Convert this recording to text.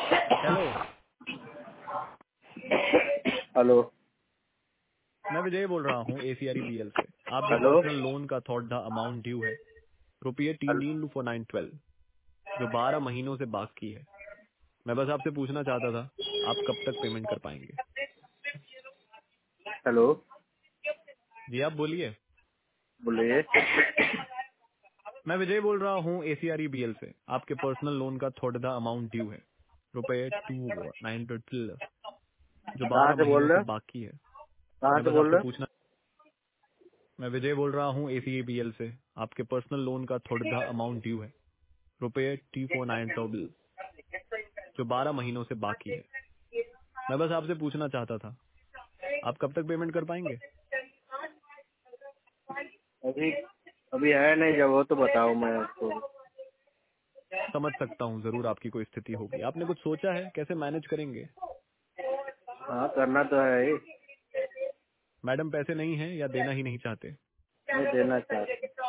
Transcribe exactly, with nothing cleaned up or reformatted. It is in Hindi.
हेलो। हेलो। मैं विजय बोल रहा हूँ एसीआर बीएल से। आपके हेलो। पर्सनल लोन का थॉट द अमाउंट ड्यू है रुपये तीन तीन टू फोर नाइन ट्वेल्व, जो बारह महीनों से बाकी है। मैं बस आपसे पूछना चाहता था, आप कब तक पेमेंट कर पाएंगे? हेलो। जी आप बोलिए। बोलिए। मैं विजय बोल रहा हूँ एसीआर बीएल से। आपके पर्सनल लोन का थोड़ा द अमाउंट ड्यू है रुपये टू नाइन ट्वेल्व, जो कहाँ बारह से बोल महीनों रहे से हो? बाकी है। कहाँ मैं से बस बोल आपसे रहे हो? पूछना मैं विजय बोल रहा हूँ एसीआर बीएल से। आपके पर्सनल लोन का थोड़ा द अमाउंट ड्यू है रुपये टी फोर नाइन ट्वेल्व, जो बारह महीनों से बाकी है। मैं बस आपसे पूछना चाहता था, आप कब तक पेमेंट कर पाएंगे? अभी अभी है नहीं, जब हो तो बताओ मैं आपको। समझ सकता हूँ, जरूर आपकी कोई स्थिति होगी। आपने कुछ सोचा है कैसे मैनेज करेंगे? हाँ, करना तो है ही। मैडम पैसे नहीं है या देना ही नहीं चाहते? नहीं देना चाहते।